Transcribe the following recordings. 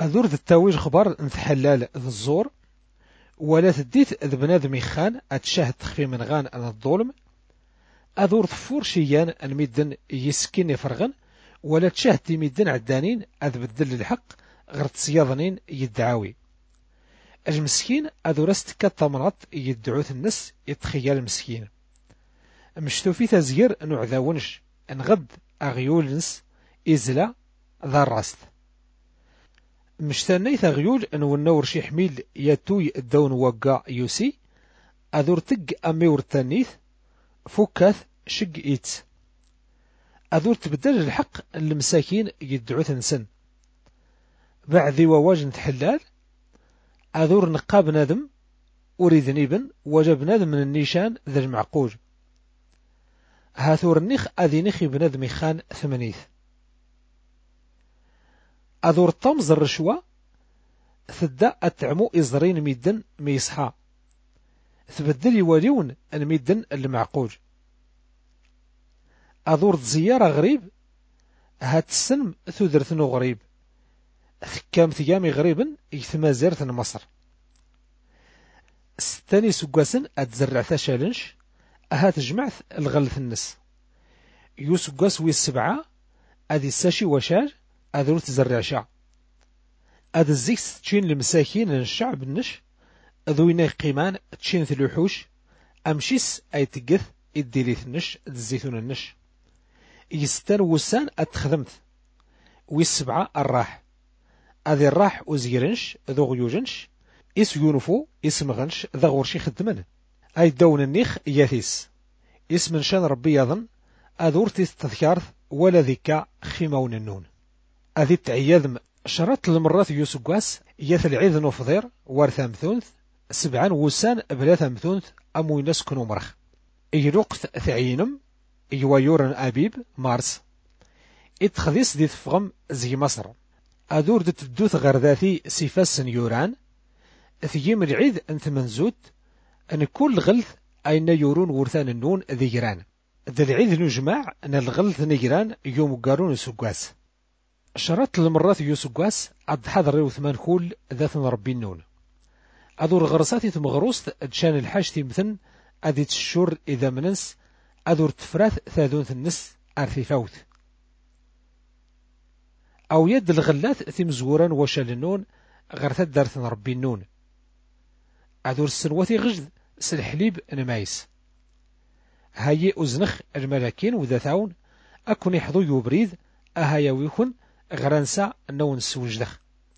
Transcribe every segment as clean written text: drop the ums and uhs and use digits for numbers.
أذور التاويج خبر نتحلال ذا الزور ولا تديت ذ بنادم يخان أتشاهد تخفي من غان أنا الظلم. أذور تفور شيان الميدن يسكن يفرغن ولا تشاهد تيميدن عدانين أذ بدل الحق غير تصياضنين يدعاوي. المسكين أذور استكات منغط يدعوث النس يتخيل المسكين مشتو في تزير نعذاونش نغد أغيول نس إزلا ذا الراست مشتاني تغيول أنو النور شي حميل ياتوي الدون وقع يوسي أذور تق أمي ورتانيث فكاث شق إيتس أذور تبدل الحق المساكين يدعوث نسن بعد وواج نتحلال أذور نقاب نادم أريد نيبن وجب نادم من النيشان ذا المعقول هاثور النخ أذي نخي بنادم خان ثمانيث أذور طمز الرشوة ثدا أتعمو إزرين ميدن ميصحى تبدل يواليون الميدن المعقول أذور زيارة غريب هات السلم ثودرثنو غريب ثكام ثيامي غريبا يثمازيرث مصر ستاني سقاسن أتزرع تشالنش أهات جمعث الغلث النس يسقاس ويسبعة أدي الساشي وشال أذور تزرع شع أد الزيكس تشين لمساكين الشعب النش أذوينا قيمان تشين ثلوحوش أمشيس أي تقث إديليث النش الزيتون النش يستان وسان أتخدمت ويسبعة الراح أذي الراح وزيرنش ذو غيوجنش إس يونفو اسم غنش ذا غورشي خدمن أي دون النيخ ياثيس اسم شان ربي يظن أذورتيس تذكارث ولا ذكا خيمون النون أذي تعياذم شرط المرات يوسقاس ياث العيذ نفضير وارث مثونث سبعان وسان بلاث مثونث أمو ينسكنو مرخ إيروقت ثعينم إيوايورن أبيب مارس إتخذيس دي تفغم زي مصر أذور دي تدوث غرداثي سيفاس يوران ثيم العيد أنت منزوت أن كل غلث أين يورون ورثان النون ذيجران ذا العيد نجمع أن الغلث نجران يوم قارون سقاس شرط المرات يوسقاس عد حضر وثمان كول ذات ربي النون أذور غرساتي تمغروس أدشان الحاج تيمثن أذي تشور إذا مننس أذور تفراث ثاذون النس أرثي فوت أو يد الغلاث تمزوران وشال النون غرثات دارث ربي النون أذور السنواتي غجد سلحليب نمايس هاي أزنخ الملاكين وذاثاون أكون يحضو يوبريد أهايا ويكون غرانسا نون سوجدخ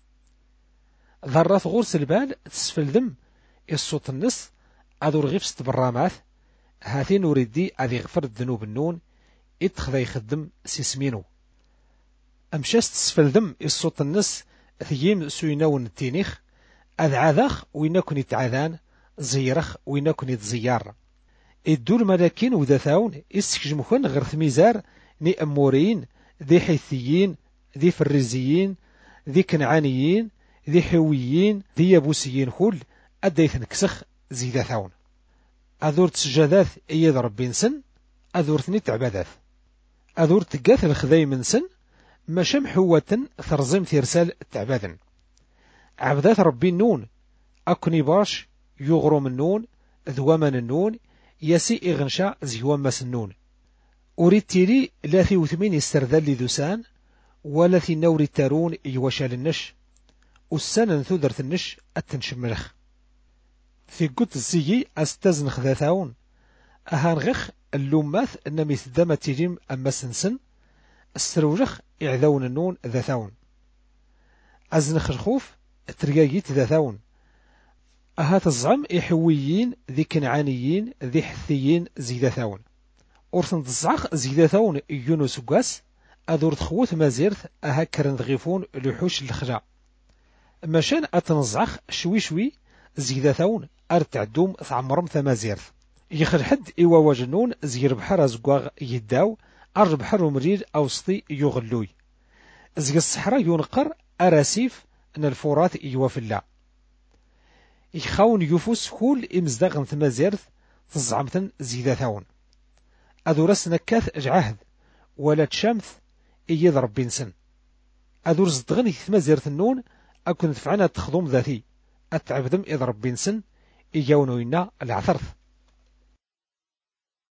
ذرات غورس البال تسفل ذم الصوت النص أذور غفست براماث هاثين وريدي أذي غفر الذنوب النون إتخذ يخدم سيسمينو أمشاست تسفل ذم الصوت النص ثييم سويناون التينيخ أذ عذاخ وينكن يتعاذان زيرخ وينكن يتزيار إدو الملاكين وذاثاون إسكجمكن غير ثميزار ني أموريين ذي حيثيين ذي فريزيين ذي كنعانيين ذي حويين ذي يابوسيين خول أديثن كسخ زيداثاون أذور تسجادات إياد ربي نسن أذور ثني تعبادات أذور تقاث الخذاي من سن ما شم حوة ثرزم ثيرسال تعبادا عبدات ربي النون أكني باش يغرم النون ذوامن النون يسي إغنشاء زيوامس النون أريد تيري لا ثي وثمين يسترذل ذوسان ولا ثي نوري تارون يوشال النش والسنة ثودرت النش التنشملخ في قد الزيي أستزنخ ذاثاون أهانغخ اللوماث أنمي ثدامة تيريم أما سنسن السروجخ إعذاون النون ذاثاون أزنخ الخوف تريايت ذاثاون أهات الزعم إحويين ذي كنعانيين ذي حثيين زيداثاون أرثن تزعخ زيداثاون يونس قاس أذور تخوث مازيرث أها كرن ضغيفون لحوش الخجا مشان أتنزعخ شوي شوي زيداثاون أرتعدوم ثعمرم ثمازيرث يخل حد إوا وجنون زير بحر زقواغ يداو أرج بحر مرير أوسطي يغلوي زي الصحراء ينقر أراسيف أن الفورات يوافلا يخاون يفوس كل إمزداغن ثمازيرث تزعمثن زيداثاون أذور السنكاث جعهد ولا تشامث إيض ربي نسن أذور زدغن ثمازيرث النون أكون دفعنا تخدم ذاتي أتعبدم إذ ربي نسن إجاونو إنا العثرث